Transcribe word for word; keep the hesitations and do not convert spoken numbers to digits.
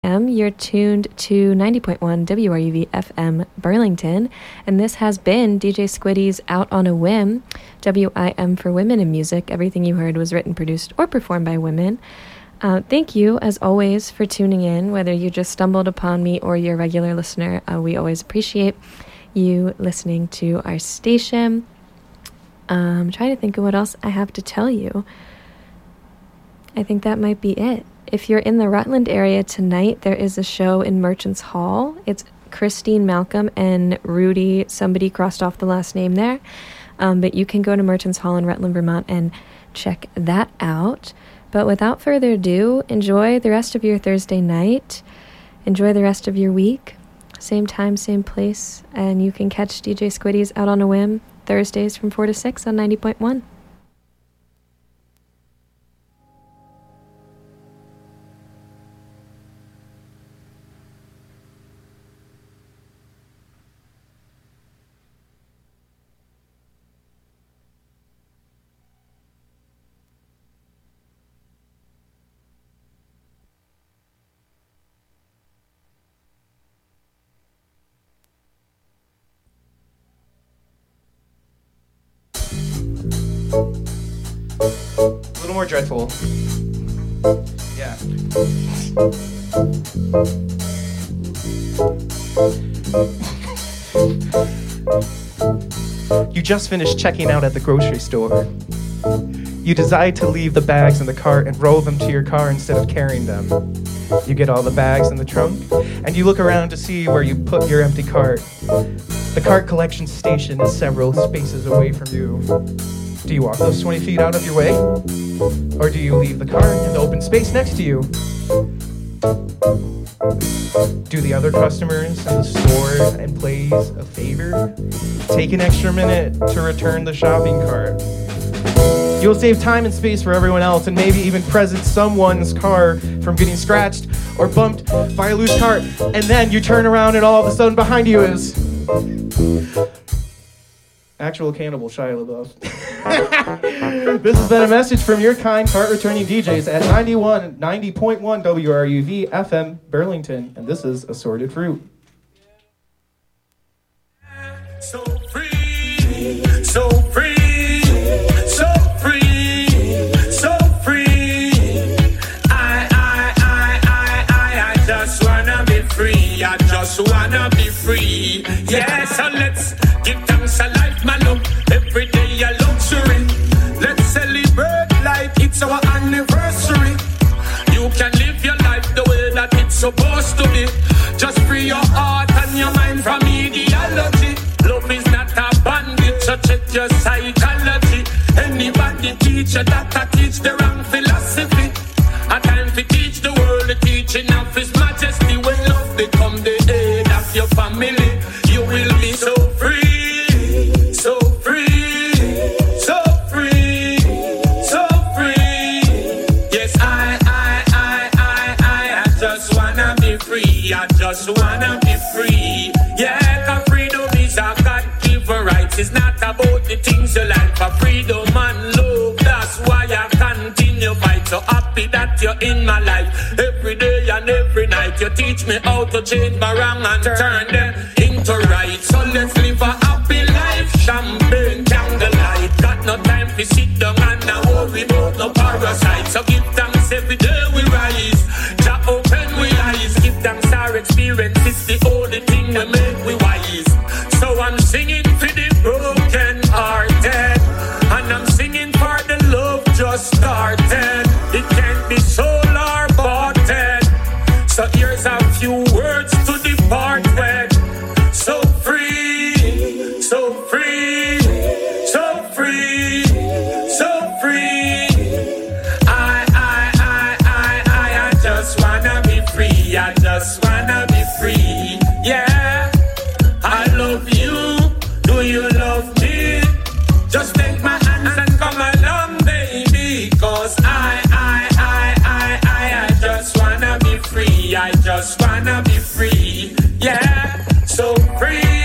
M. You're tuned to ninety point one W R U V F M Burlington, and this has been D J Squiddy's Out on a Whim, W I M for Women in Music. Everything you heard was written, produced, or performed by women. Uh, thank you, as always, for tuning in, whether you just stumbled upon me or you're a regular listener. Uh, we always appreciate you listening to our station. Um, I'm trying to think of what else I have to tell you. I think that might be it. If you're in the Rutland area tonight, there is a show in Merchants Hall. It's Christine Malcolm and Rudy, somebody crossed off the last name there. Um, but you can go to Merchants Hall in Rutland, Vermont and check that out. But without further ado, enjoy the rest of your Thursday night. Enjoy the rest of your week. Same time, same place. And you can catch D J Squiddy's Out on a Whim Thursdays from four to six on ninety point one. A little more dreadful. Yeah. You just finished checking out at the grocery store. You decide to leave the bags in the cart and roll them to your car instead of carrying them. You get all the bags in the trunk, and you look around to see where you put your empty cart. The cart collection station is several spaces away from you. Do you walk those twenty feet out of your way? Or do you leave the cart in the open space next to you? Do the other customers in the store and employees a favor? Take an extra minute to return the shopping cart. You'll save time and space for everyone else and maybe even present someone's car from getting scratched or bumped by a loose cart. And then you turn around and all of a sudden behind you is actual cannibal Shia LaBeouf. This has been a message from your kind cart returning D Js at ninety-one, ninety point one W R U V F M Burlington, and this is Assorted Fruit. So free, so free, so free, so free. I, I, I, I, I, I just wanna be free. I just wanna be free. Yeah, so let's give thanks a life, man. Look, every day a luxury. Let's celebrate like it's our anniversary. You can live your life the way that it's supposed to be. Just free your heart and your mind from ideology. Love is not a bandit, so check your psychology. Anybody teach you that I teach the wrong philosophy. A time to teach the world the teaching of His Majesty. When love become the head of your family, you will be so free, so free, so free, so free. Yes, I, I, I, I, I, I just wanna be free. I just wanna be free. Yeah, 'cause freedom is a God-given right. It's not about the things you like, for freedom and love. That's why I continue fight. So happy that you're in my life. Every day and every night you teach me how to change my wrong and turn them into right. So let's live a happy life. Champagne, candlelight. Got no time to sit down and now worry about no parasite. So give thanks every day we rise. Jah open we eyes. Give thanks our experience. It's the only thing that make we wise. So I'm singing for the broken hearted, and I'm singing for the love just started. It can't be sold or bought. So here's a few words to depart with. So free, so free, so free, so free. I, I, I, I, I, I just wanna be free. I just wanna be free. Yeah, I love you. Do you love me? Just take my hands and come along, baby. 'Cause I, I, I, I, I, I just wanna be free. I just wanna be free. Yeah, so free.